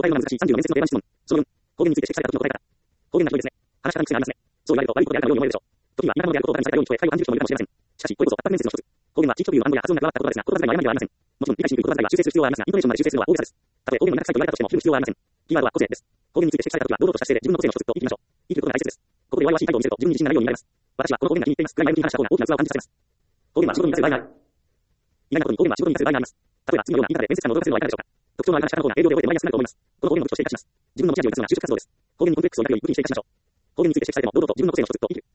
えるのが難しい。34面接の定番質問。その4、方言について指摘された時の答え方。方言が広いですね。話し方に癖がありますね。そう言われると悪いことであるかのように思えるでしょう。時には田舎者であることをバカにされたように聞こえ、会話を感じる人もいるかもしれません。しかし、これこそ圧迫面接の一つ。方言は地域特有の暗号や発音が加わった言葉ですが、言葉遣いは誤りではありません。もちろん理解しにくい言葉遣いは修正する必要はありますが、イントネーションまで修正するのは大げさです。たとえ方言の田舎臭いと言われたとしても、切る必要はありません。キーワードは個性です。方言について指摘された時は、堂々とした姿勢で自分の個性の一つと言い切りましょう。言い切ることが大切です。ここで弱々しい態度を見せると、自分に自信がないように見られます。私はこの方言が気に入っています。ぐらい前向きに話した方が大きな器を感じさせます。方言は仕事に活かせる場合がある。意外なことに方言は仕事に活かせる場合があります。例えば、次のようなインターで面接官を驚かせるのはいかがでしょうか。特徴のある話し方の方が営業で覚えてもらいやすくなると思います。この方言の武器として活かします。自分の持ち味を生かすのが就職活動です。方言にコンプレックスを抱くように武器にして活かしましょう。方言について指摘されても、堂々と自分の個性の一つと言い切る。